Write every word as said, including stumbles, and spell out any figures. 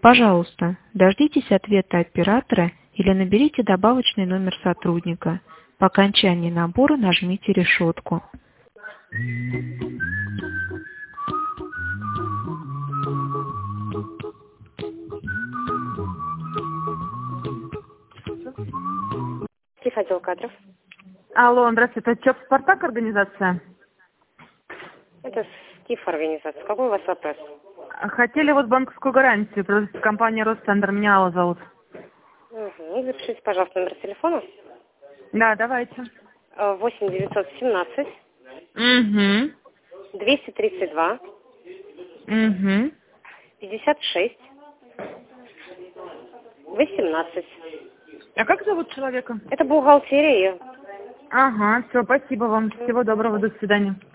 Пожалуйста, дождитесь ответа оператора или наберите добавочный номер сотрудника. По окончании набора нажмите решетку. Отдел кадров. Алло, здравствуйте, это ЧОП «Спартак» организация? Это СТИФ организация. Какой у вас вопрос? Хотели вот банковскую гарантию, продать компания «Росцентр», меня Алла зовут. Угу. Запишите, пожалуйста, номер телефона. Да, давайте. восемь девятьсот семнадцать. Угу. двести тридцать два. Угу. пятьдесят шесть. восемнадцать. А как зовут человека? Это бухгалтерия. Ага, все, спасибо вам. Всего доброго, до свидания.